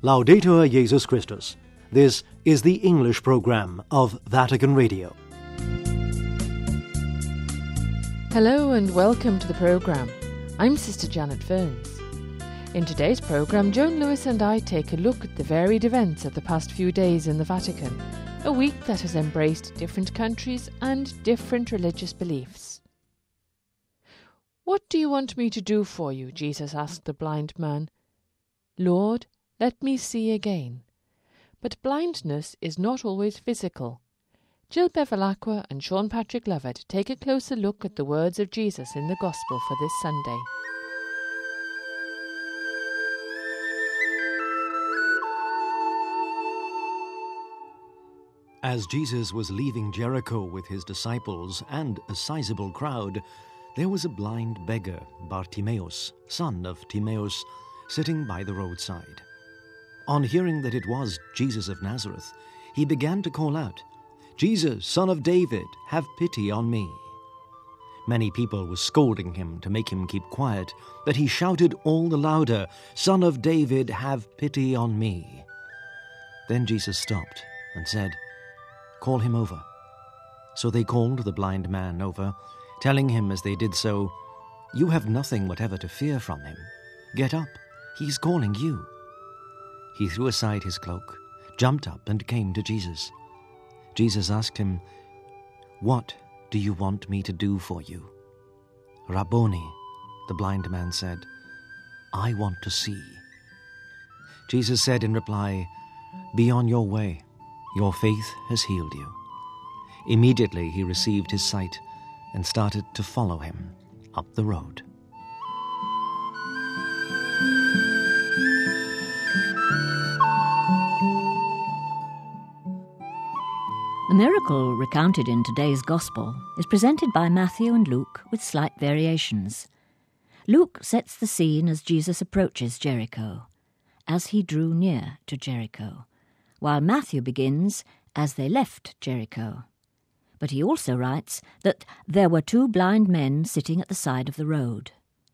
Laudetur Jesus Christus. This is the English program of Vatican Radio. Hello and welcome to the programme. I'm Sister Janet Ferns. In today's programme, Joan Lewis and I take a look at the varied events of the past few days in the Vatican, a week that has embraced different countries and different religious beliefs. "What do you want me to do for you?" Jesus asked the blind man. "Lord, let me see again." But blindness is not always physical. Jill Bevilacqua and Sean Patrick Lovett take a closer look at the words of Jesus in the Gospel for this Sunday. As Jesus was leaving Jericho with his disciples and a sizable crowd, there was a blind beggar, Bartimaeus, son of Timaeus, sitting by the roadside. On hearing that it was Jesus of Nazareth, he began to call out, "Jesus, Son of David, have pity on me." Many people were scolding him to make him keep quiet, but he shouted all the louder, "Son of David, have pity on me." Then Jesus stopped and said, "Call him over." So they called the blind man over, telling him as they did so, "You have nothing whatever to fear from him. Get up, he's calling you." He threw aside his cloak, jumped up and came to Jesus. Jesus asked him, "What do you want me to do for you?" "Rabboni," the blind man said, "I want to see." Jesus said in reply, "Be on your way. Your faith has healed you." Immediately he received his sight and started to follow him up the road. The miracle recounted in today's Gospel is presented by Matthew and Luke with slight variations. Luke sets the scene as Jesus approaches Jericho, as he drew near to Jericho, while Matthew begins as they left Jericho. But he also writes that there were two blind men sitting at the side of the road.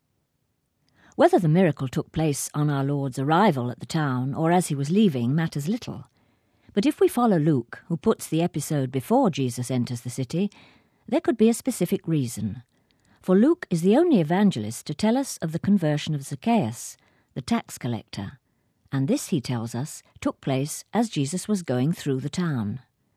Whether the miracle took place on our Lord's arrival at the town or as he was leaving matters little. But if we follow Luke, who puts the episode before Jesus enters the city, there could be a specific reason. For Luke is the only evangelist to tell us of the conversion of Zacchaeus, the tax collector, and this, he tells us, took place as Jesus was going through the town.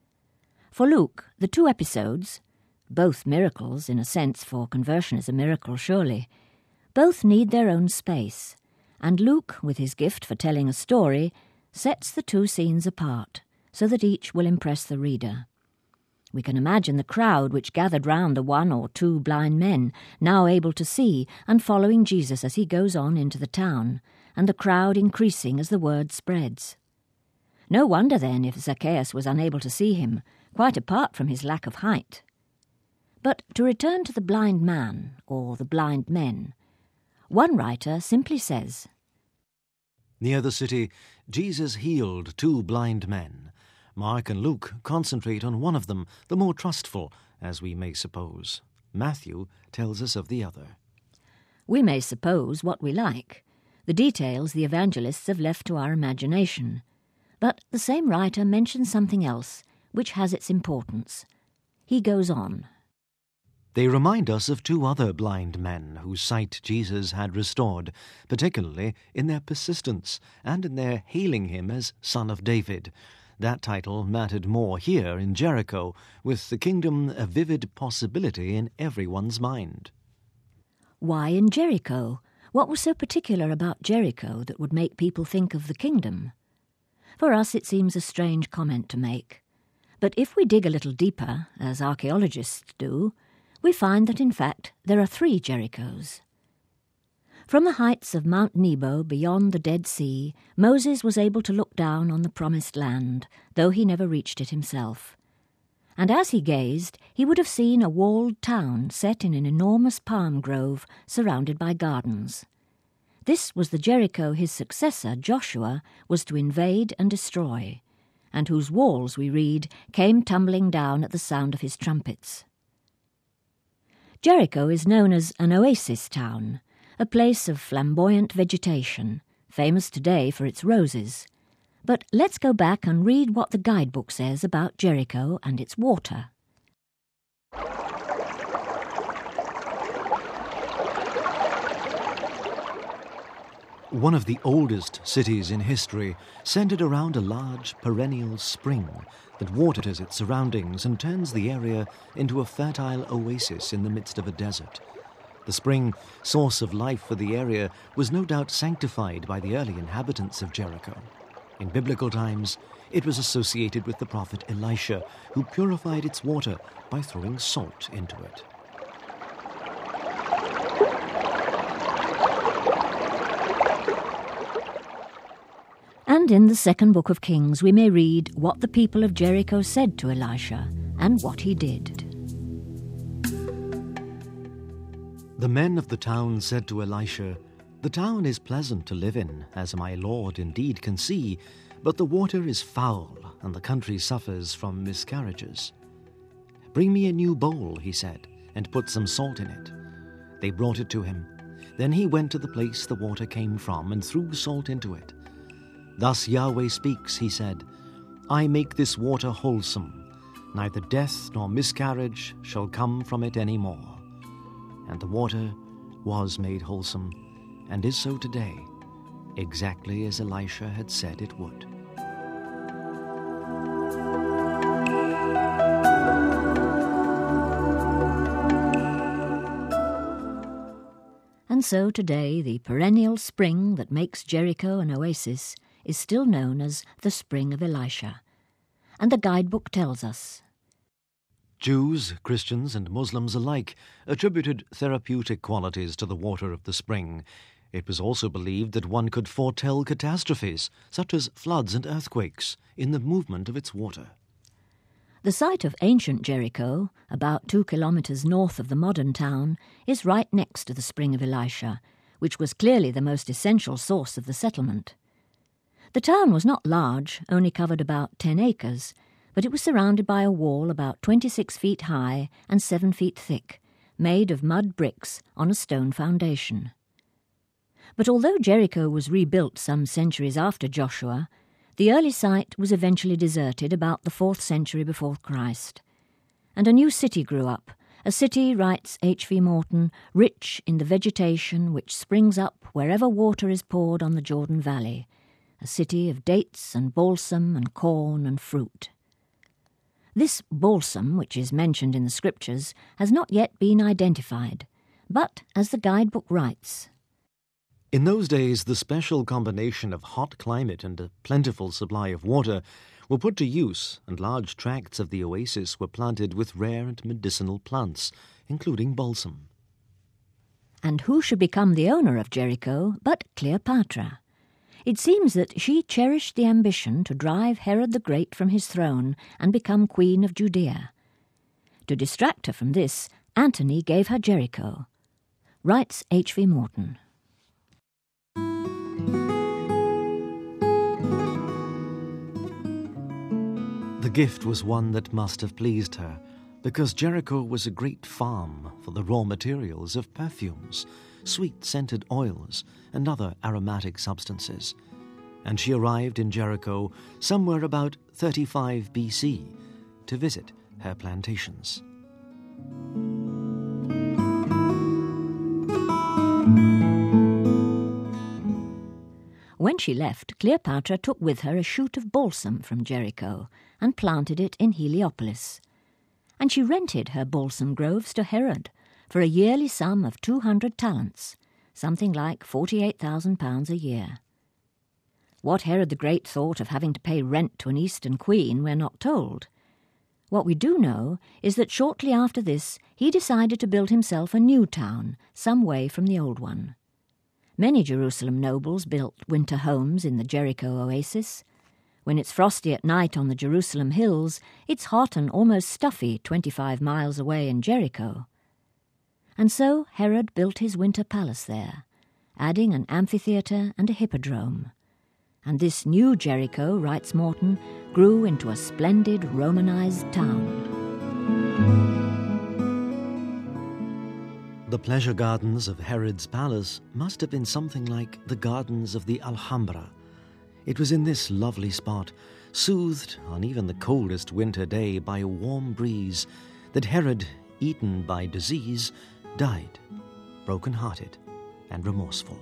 For Luke, the two episodes, both miracles in a sense, for conversion is a miracle surely, both need their own space, and Luke, with his gift for telling a story, sets the two scenes apart, so that each will impress the reader. We can imagine the crowd which gathered round the one or two blind men, now able to see, and following Jesus as he goes on into the town, and the crowd increasing as the word spreads. No wonder then if Zacchaeus was unable to see him, quite apart from his lack of height. But to return to the blind man, or the blind men, one writer simply says, Near the city, Jesus healed two blind men. Mark and Luke concentrate on one of them, the more trustful, as we may suppose. Matthew tells us of the other. We may suppose what we like. The details the evangelists have left to our imagination. But the same writer mentions something else, which has its importance. He goes on. They remind us of two other blind men whose sight Jesus had restored, particularly in their persistence and in their hailing him as Son of David. That title mattered more here in Jericho, with the kingdom a vivid possibility in everyone's mind. Why in Jericho? What was so particular about Jericho that would make people think of the kingdom? For us it seems a strange comment to make. But if we dig a little deeper, as archaeologists do, we find that in fact there are three Jerichos. From the heights of Mount Nebo beyond the Dead Sea, Moses was able to look down on the Promised Land, though he never reached it himself. And as he gazed, he would have seen a walled town set in an enormous palm grove surrounded by gardens. This was the Jericho his successor, Joshua, was to invade and destroy, and whose walls, we read, came tumbling down at the sound of his trumpets. Jericho is known as an oasis town, a place of flamboyant vegetation, famous today for its roses, But let's go back and read what the guidebook says about Jericho and its water. One of the oldest cities in history centered around a large perennial spring that waters its surroundings and turns the area into a fertile oasis in the midst of a desert. The spring, source of life for the area, was no doubt sanctified by the early inhabitants of Jericho. In biblical times, it was associated with the prophet Elisha, who purified its water by throwing salt into it. And in the second book of Kings we may read what the people of Jericho said to Elisha and what he did. The men of the town said to Elisha, "The town is pleasant to live in, as my lord indeed can see, but the water is foul, and the country suffers from miscarriages." "Bring me a new bowl," he said, "and put some salt in it." They brought it to him. Then he went to the place the water came from and threw salt into it. "Thus Yahweh speaks," he said, "I make this water wholesome. Neither death nor miscarriage shall come from it any more." And the water was made wholesome, and is so today, exactly as Elisha had said it would. And so today the perennial spring that makes Jericho an oasis is still known as the Spring of Elisha. And the guidebook tells us, Jews, Christians and Muslims alike attributed therapeutic qualities to the water of the spring. It was also believed that one could foretell catastrophes, such as floods and earthquakes, in the movement of its water. The site of ancient Jericho, about 2 kilometres north of the modern town, is right next to the Spring of Elisha, which was clearly the most essential source of the settlement. The town was not large, only covered about 10 acres, but it was surrounded by a wall about 26 feet high and 7 feet thick, made of mud bricks on a stone foundation. But although Jericho was rebuilt some centuries after Joshua, the early site was eventually deserted about the 4th century before Christ. And a new city grew up, a city, writes H.V. Morton, rich in the vegetation which springs up wherever water is poured on the Jordan Valley, a city of dates and balsam and corn and fruit. This balsam, which is mentioned in the scriptures, has not yet been identified, but, as the guidebook writes, in those days, the special combination of hot climate and a plentiful supply of water were put to use, and large tracts of the oasis were planted with rare and medicinal plants, including balsam. And who should become the owner of Jericho but Cleopatra? It seems that she cherished the ambition to drive Herod the Great from his throne and become Queen of Judea. To distract her from this, Antony gave her Jericho. Writes H.V. Morton. The gift was one that must have pleased her, because Jericho was a great farm for the raw materials of perfumes, sweet-scented oils, and other aromatic substances, and she arrived in Jericho somewhere about 35 BC to visit her plantations. When she left, Cleopatra took with her a shoot of balsam from Jericho and planted it in Heliopolis. And she rented her balsam groves to Herod for a yearly sum of 200 talents, something like £48,000 a year. What Herod the Great thought of having to pay rent to an Eastern queen we're not told. What we do know is that shortly after this he decided to build himself a new town, some way from the old one. Many Jerusalem nobles built winter homes in the Jericho oasis. When it's frosty at night on the Jerusalem hills, it's hot and almost stuffy 25 miles away in Jericho. And so Herod built his winter palace there, adding an amphitheatre and a hippodrome. And this new Jericho, writes Morton, grew into a splendid Romanized town. The pleasure gardens of Herod's palace must have been something like the gardens of the Alhambra. It was in this lovely spot, soothed on even the coldest winter day by a warm breeze, that Herod, eaten by disease, died, broken-hearted and remorseful.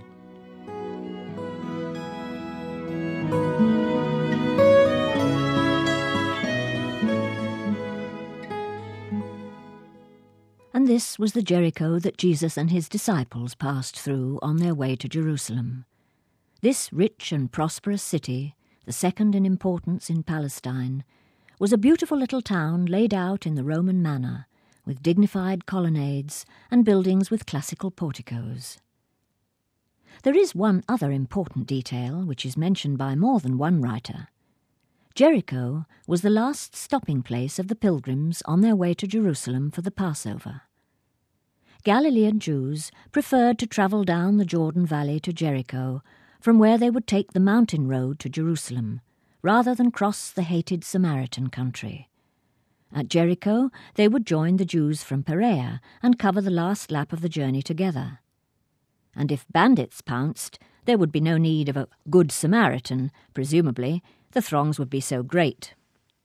And this was the Jericho that Jesus and his disciples passed through on their way to Jerusalem. This rich and prosperous city, the second in importance in Palestine, was a beautiful little town laid out in the Roman manner, with dignified colonnades and buildings with classical porticos. There is one other important detail which is mentioned by more than one writer. Jericho was the last stopping place of the pilgrims on their way to Jerusalem for the Passover. Galilean Jews preferred to travel down the Jordan Valley to Jericho, from where they would take the mountain road to Jerusalem, rather than cross the hated Samaritan country. At Jericho, they would join the Jews from Perea and cover the last lap of the journey together. And if bandits pounced, there would be no need of a good Samaritan, presumably. The throngs would be so great.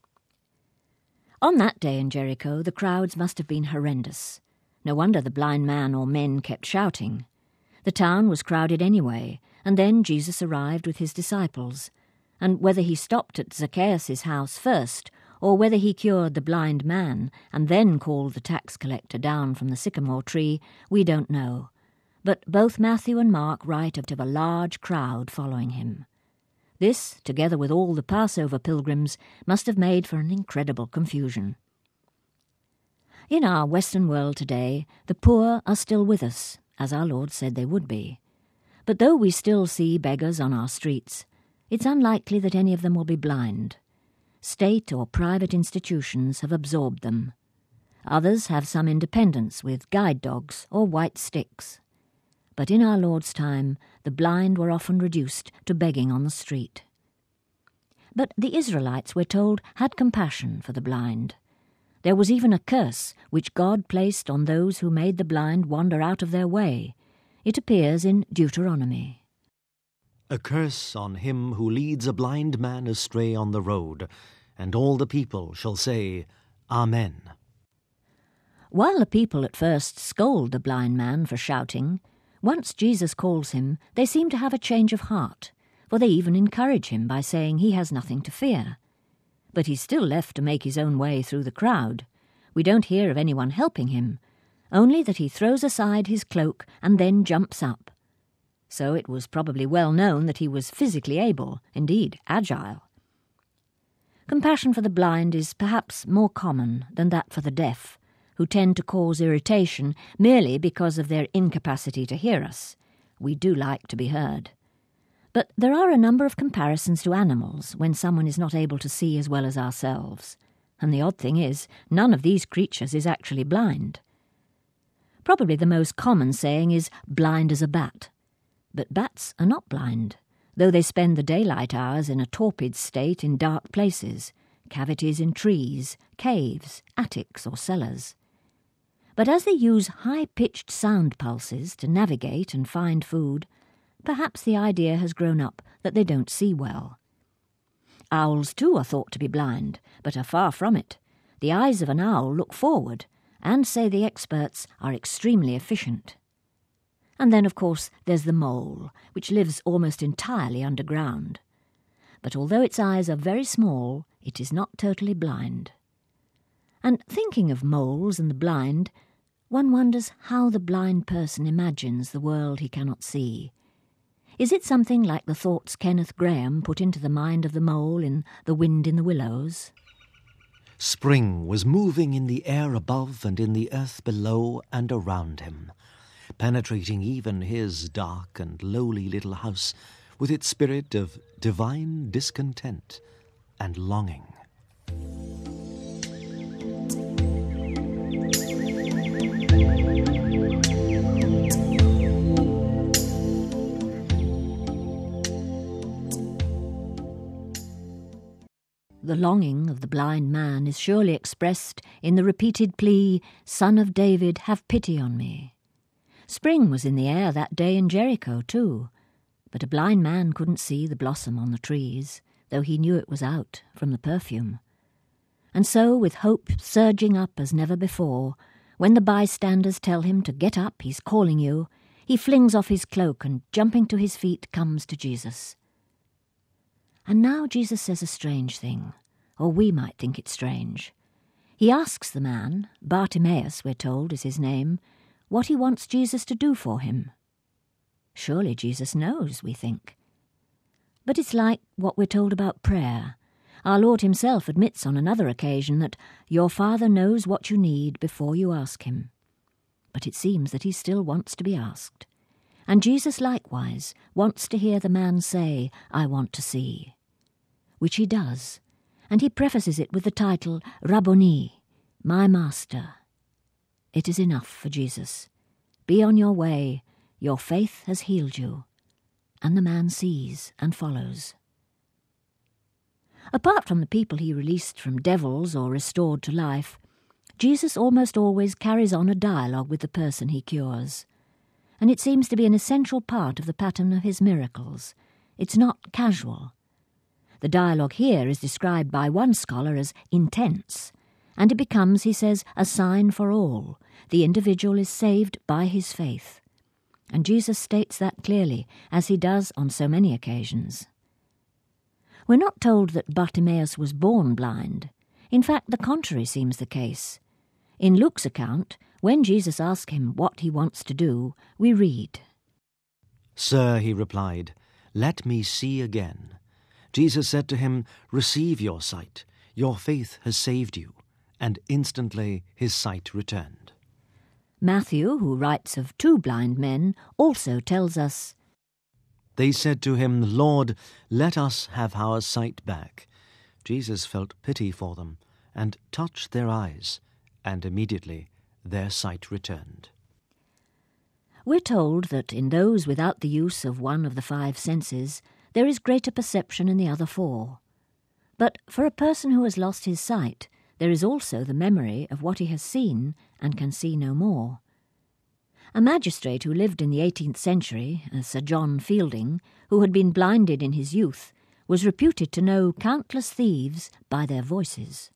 On that day in Jericho, the crowds must have been horrendous. No wonder the blind man or men kept shouting. The town was crowded anyway, and then Jesus arrived with his disciples, and whether he stopped at Zacchaeus' house first, or whether he cured the blind man and then called the tax collector down from the sycamore tree, we don't know. But both Matthew and Mark write of a large crowd following him. This, together with all the Passover pilgrims, must have made for an incredible confusion. In our Western world today, the poor are still with us, as our Lord said they would be. But though we still see beggars on our streets, it's unlikely that any of them will be blind. State or private institutions have absorbed them. Others have some independence with guide dogs or white sticks. But in our Lord's time, the blind were often reduced to begging on the street. But the Israelites, we're told, had compassion for the blind. There was even a curse which God placed on those who made the blind wander out of their way. It appears in Deuteronomy. A curse on him who leads a blind man astray on the road, and all the people shall say, Amen. While the people at first scold the blind man for shouting, once Jesus calls him, they seem to have a change of heart, for they even encourage him by saying he has nothing to fear. But he's still left to make his own way through the crowd. We don't hear of anyone helping him, only that he throws aside his cloak and then jumps up. So it was probably well known that he was physically able, indeed agile. Compassion for the blind is perhaps more common than that for the deaf, who tend to cause irritation merely because of their incapacity to hear us. We do like to be heard. But there are a number of comparisons to animals when someone is not able to see as well as ourselves. And the odd thing is, none of these creatures is actually blind. Probably the most common saying is blind as a bat. But bats are not blind, though they spend the daylight hours in a torpid state in dark places, cavities in trees, caves, attics or cellars. But as they use high-pitched sound pulses to navigate and find food, perhaps the idea has grown up that they don't see well. Owls too are thought to be blind, but are far from it. The eyes of an owl look forward, and, say the experts, are extremely efficient. And then, of course, there's the mole, which lives almost entirely underground. But although its eyes are very small, it is not totally blind. And thinking of moles and the blind, one wonders how the blind person imagines the world he cannot see. Is it something like the thoughts Kenneth Grahame put into the mind of the mole in The Wind in the Willows? Spring was moving in the air above and in the earth below and around him, penetrating even his dark and lowly little house with its spirit of divine discontent and longing. The longing of the blind man is surely expressed in the repeated plea, "Son of David, have pity on me." Spring was in the air that day in Jericho too, But a blind man couldn't see the blossom on the trees, though he knew it was out from the perfume. And so, with hope surging up as never before, when the bystanders tell him to get up, he's calling you, he flings off his cloak and, jumping to his feet, comes to Jesus. And now Jesus says a strange thing, or we might think it strange. He asks the man, Bartimaeus, we're told is his name, what he wants Jesus to do for him. Surely Jesus knows, we think. But it's like what we're told about prayer. Our Lord himself admits on another occasion that your Father knows what you need before you ask him. But it seems that he still wants to be asked. And Jesus likewise wants to hear the man say, I want to see. Which he does, and he prefaces it with the title, Rabboni, my Master. It is enough for Jesus. Be on your way, your faith has healed you. And the man sees and follows. Apart from the people he released from devils or restored to life, Jesus almost always carries on a dialogue with the person he cures. And it seems to be an essential part of the pattern of his miracles. It's not casual. The dialogue here is described by one scholar as intense, and it becomes, he says, a sign for all. The individual is saved by his faith. And Jesus states that clearly, as he does on so many occasions. We're not told that Bartimaeus was born blind. In fact, the contrary seems the case. In Luke's account, when Jesus asks him what he wants to do, we read, Sir, he replied, let me see again. Jesus said to him, receive your sight. Your faith has saved you. And instantly his sight returned. Matthew, who writes of 2 blind men, also tells us, They said to him, Lord, let us have our sight back. Jesus felt pity for them and touched their eyes, and immediately their sight returned. We're told that in those without the use of one of the 5 senses, there is greater perception in the other 4. But for a person who has lost his sight, there is also the memory of what he has seen and can see no more. A magistrate who lived in the 18th century, Sir John Fielding, who had been blinded in his youth, was reputed to know countless thieves by their voices.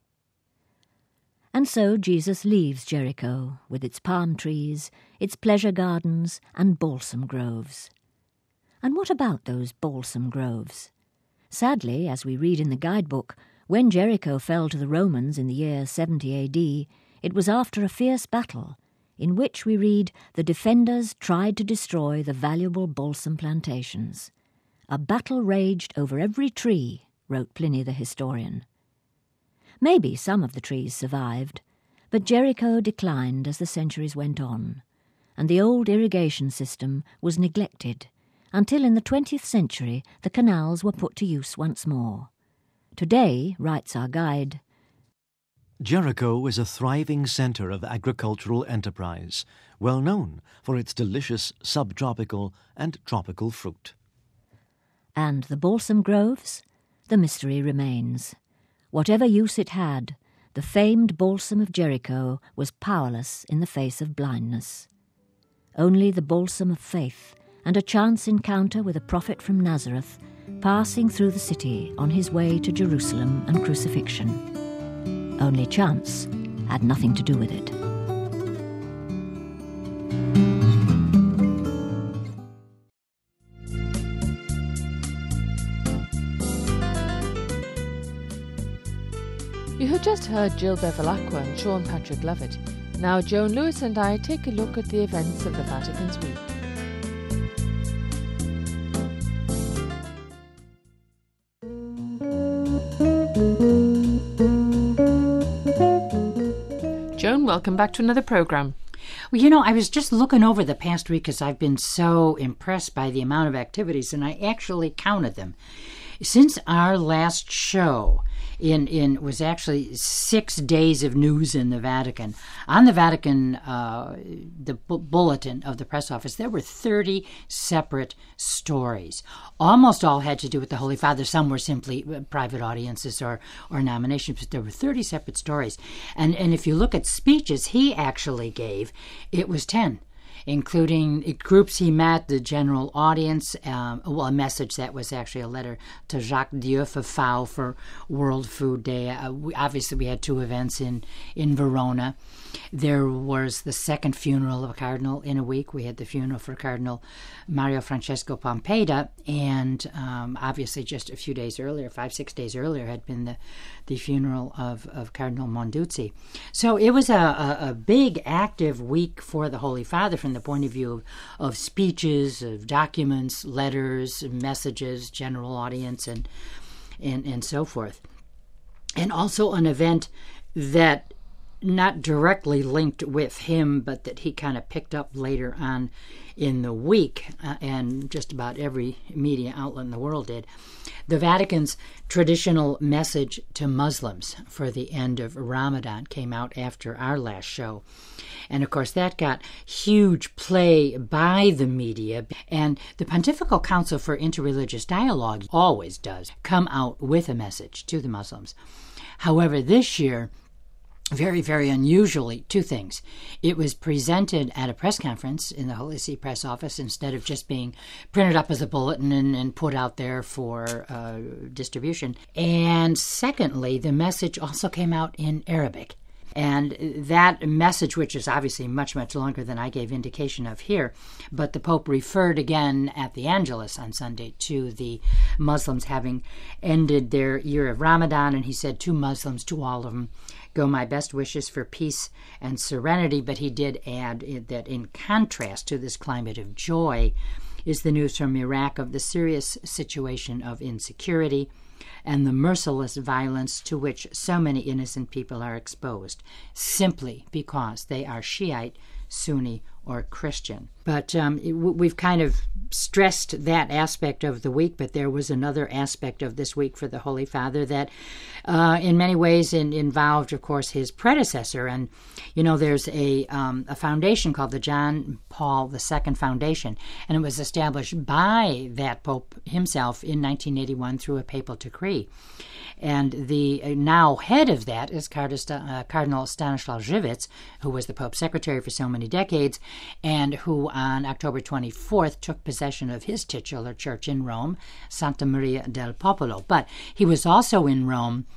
And so Jesus leaves Jericho with its palm trees, its pleasure gardens and balsam groves. And what about those balsam groves? Sadly, as we read in the guidebook, when Jericho fell to the Romans in the year 70 AD, it was after a fierce battle, in which we read the defenders tried to destroy the valuable balsam plantations. A battle raged over every tree, wrote Pliny the historian. Maybe some of the trees survived, but Jericho declined as the centuries went on, and the old irrigation system was neglected until in the 20th century the canals were put to use once more. Today, writes our guide, Jericho is a thriving centre of agricultural enterprise, well known for its delicious subtropical and tropical fruit. And the balsam groves? The mystery remains. Whatever use it had, the famed balsam of Jericho was powerless in the face of blindness. Only the balsam of faith and a chance encounter with a prophet from Nazareth passing through the city on his way to Jerusalem and crucifixion. Only chance had nothing to do with it. You have just heard Jill Bevilacqua and Sean Patrick Lovett. Now Joan Lewis and I take a look at the events of the Vatican's week. Joan, welcome back to another programme. Well, you know, I was just looking over the past week because I've been so impressed by the amount of activities, and I actually counted them. Since our last show, it was actually 6 days of news in the Vatican. On the Vatican, the bulletin of the press office, there were 30 separate stories. Almost all had to do with the Holy Father. Some were simply private audiences or nominations, but there were 30 separate stories. And if you look at speeches he actually gave, it was 10. including groups he met, the general audience, a message that was actually a letter to Jacques Dieuffe for World Food Day. Obviously, we had two events in Verona. There was the second funeral of a cardinal in a week. We had the funeral for Cardinal Mario Francesco Pompeda, and obviously just a few days earlier, 5-6 days earlier, had been the funeral of Cardinal Monduzzi. So it was a big, active week for the Holy Father from the point of view of speeches, of documents, letters, messages, general audience, and so forth. And also an event that not directly linked with him, but that he kind of picked up later on in the week, and just about every media outlet in the world did. The Vatican's traditional message to Muslims for the end of Ramadan came out after our last show. And of course, that got huge play by the media. And the Pontifical Council for Interreligious Dialogue always does come out with a message to the Muslims. However, this year, very, very unusually, two things. It was presented at a press conference in the Holy See press office instead of just being printed up as a bulletin and put out there for distribution. And secondly, the message also came out in Arabic. And that message, which is obviously much, much longer than I gave indication of here, but the Pope referred again at the Angelus on Sunday to the Muslims having ended their year of Ramadan, and he said to Muslims, to all of them, go my best wishes for peace and serenity. But he did add that in contrast to this climate of joy is the news from Iraq of the serious situation of insecurity and the merciless violence to which so many innocent people are exposed, simply because they are Shiite, Sunni, or Christian. But we've kind of stressed that aspect of the week, but there was another aspect of this week for the Holy Father that in many ways involved, of course, his predecessor. And, you know, there's a foundation called the John Paul II Foundation, and it was established by that Pope himself in 1981 through a papal decree. And the now head of that is Cardinal Stanislaw Żywiec, who was the Pope's secretary for so many decades, and who on October 24th took possession of his titular church in Rome, Santa Maria del Popolo. But he was also in Rome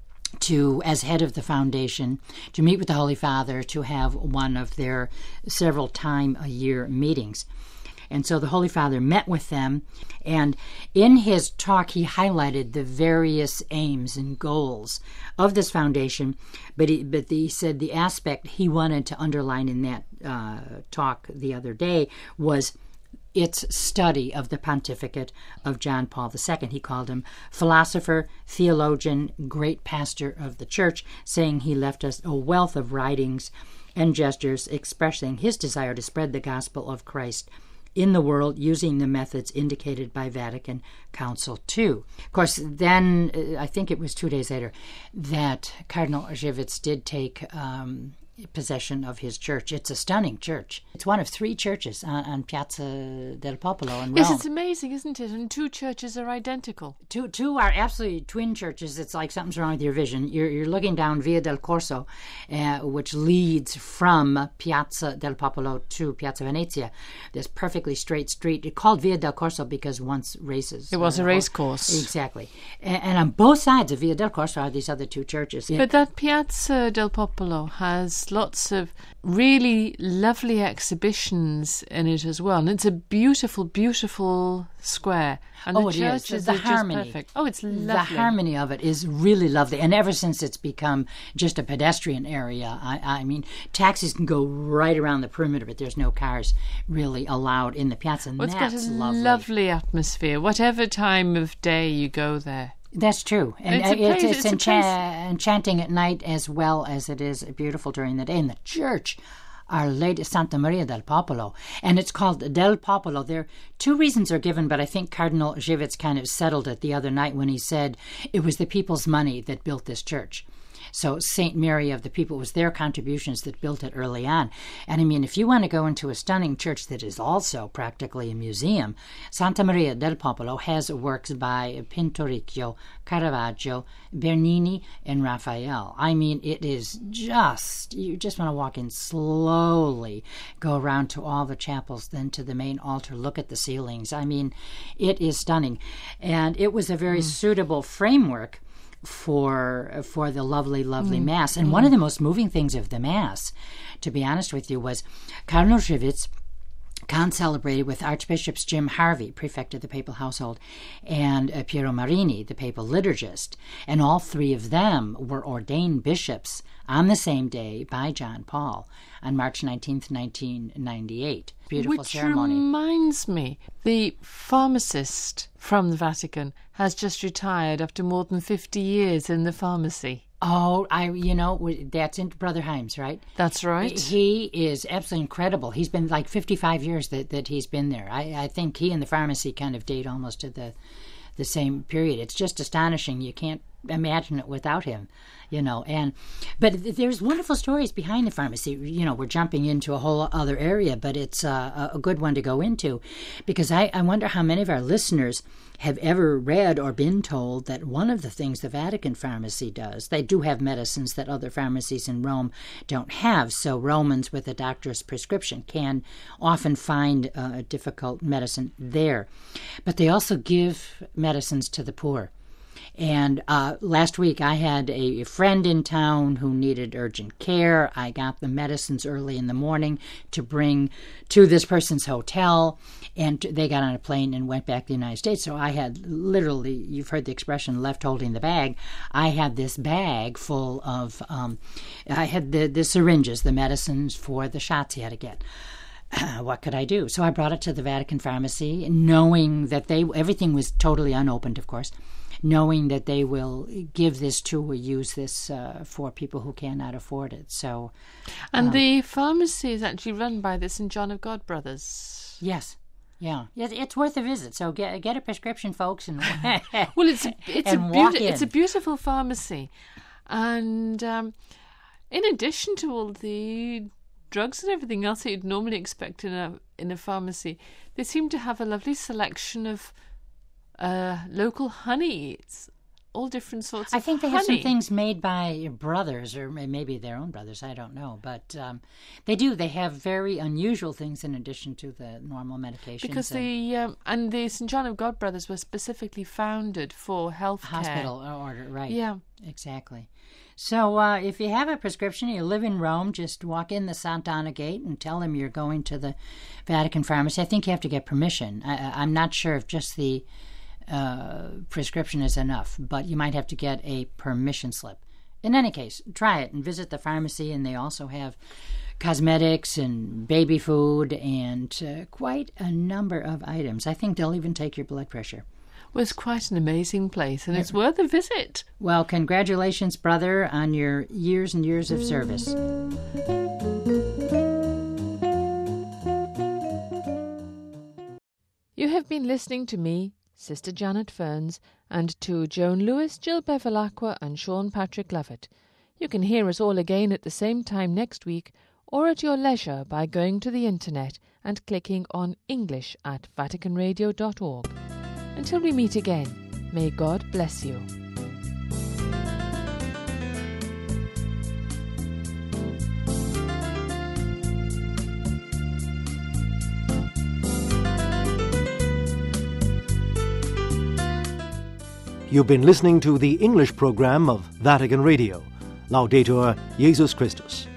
as head of the foundation, to meet with the Holy Father, to have one of their several time-a-year meetings. And so the Holy Father met with them, and in his talk he highlighted the various aims and goals of this foundation, but he said the aspect he wanted to underline in that talk the other day was its study of the pontificate of John Paul II. He called him philosopher, theologian, great pastor of the Church, saying he left us a wealth of writings and gestures expressing his desire to spread the gospel of Christ in the world using the methods indicated by Vatican Council II. Of course, then, I think it was 2 days later, that Cardinal Żywiec did take possession of his church. It's a stunning church. It's one of 3 churches on Piazza del Popolo in Rome. Yes, it's amazing, isn't it? And 2 churches are identical. Two are absolutely twin churches. It's like something's wrong with your vision. You're looking down Via del Corso, which leads from Piazza del Popolo to Piazza Venezia. This perfectly straight street. It's called Via del Corso because once races. It was a race course. Exactly. And on both sides of Via del Corso are these other 2 churches. But that Piazza del Popolo has lots of really lovely exhibitions in it as well, and it's a beautiful, beautiful square. And the churches are harmony. Just perfect. Oh, it's lovely. The harmony of it is really lovely, and ever since it's become just a pedestrian area, I mean, taxis can go right around the perimeter, but there's no cars really allowed in the piazza, and it's that's got a lovely. Lovely atmosphere, whatever time of day you go there. That's true. And it's enchanting at night as well as it is beautiful during the day. And the church, Our Lady Santa Maria del Popolo, and it's called Del Popolo. There 2 reasons are given, but I think Cardinal Żywiec kind of settled it the other night when he said it was the people's money that built this church. So St. Mary of the People, it was their contributions that built it early on. And I mean, if you want to go into a stunning church that is also practically a museum, Santa Maria del Popolo has works by Pinturicchio, Caravaggio, Bernini, and Raphael. I mean, it is you just want to walk in slowly, go around to all the chapels, then to the main altar, look at the ceilings. I mean, it is stunning. And it was a very suitable framework for the lovely Mass. And one of the most moving things of the Mass, to be honest with you, was Cardinal Żywicz concelebrated with Archbishops Jim Harvey, prefect of the papal household, and Piero Marini, the papal liturgist. And all three of them were ordained bishops on the same day by John Paul on March 19th, 1998. Beautiful ceremony. Which reminds me, the pharmacist from the Vatican has just retired after more than 50 years in the pharmacy. Oh, that's Brother Himes, right? That's right. He is absolutely incredible. He's been like 55 years that he's been there. I think he and the pharmacy kind of date almost to the same period. It's just astonishing. You can't imagine it without him, but there's wonderful stories behind the pharmacy. We're jumping into a whole other area, but it's a good one to go into, because I wonder how many of our listeners have ever read or been told that one of the things the Vatican pharmacy does, they do have medicines that other pharmacies in Rome don't have, so Romans with a doctor's prescription can often find difficult medicine there. But they also give medicines to the poor. And last week I had a friend in town who needed urgent care. I got the medicines early in the morning to bring to this person's hotel, and they got on a plane and went back to the United States. So I had literally, you've heard the expression, left holding the bag. I had this bag full of, I had the syringes, the medicines for the shots he had to get. What could I do? So I brought it to the Vatican pharmacy, knowing that everything was totally unopened, of course, knowing that they will give this to or use this for people who cannot afford it. So, and the pharmacy is actually run by the St. John of God brothers. Yes. Yeah, it's worth a visit. So get a prescription, folks, and well, it's a beautiful pharmacy, and in addition to all the drugs and everything else that you'd normally expect in a pharmacy, they seem to have a lovely selection of local honey. It's all different sorts of honey. I think they have some things made by brothers, or maybe their own brothers, I don't know. But they do. They have very unusual things in addition to the normal medications. Because the St. John of God brothers were specifically founded for health care. Hospital order, right. Yeah. Exactly. So if you have a prescription, you live in Rome, just walk in the Sant'Anna gate and tell them you're going to the Vatican pharmacy. I think you have to get permission. I'm not sure if just the prescription is enough, but you might have to get a permission slip. In any case, try it and visit the pharmacy, and they also have cosmetics and baby food and quite a number of items. I think they'll even take your blood pressure. Well, it's quite an amazing place, and it's worth a visit. Well, congratulations, brother, on your years and years of service. You have been listening to me, Sister Janet Ferns, and to Joan Lewis, Jill Bevilacqua and Sean Patrick Lovett. You can hear us all again at the same time next week, or at your leisure by going to the internet and clicking on English at vaticanradio.org. Until we meet again, may God bless you. You've been listening to the English program of Vatican Radio. Laudetur Jesus Christus.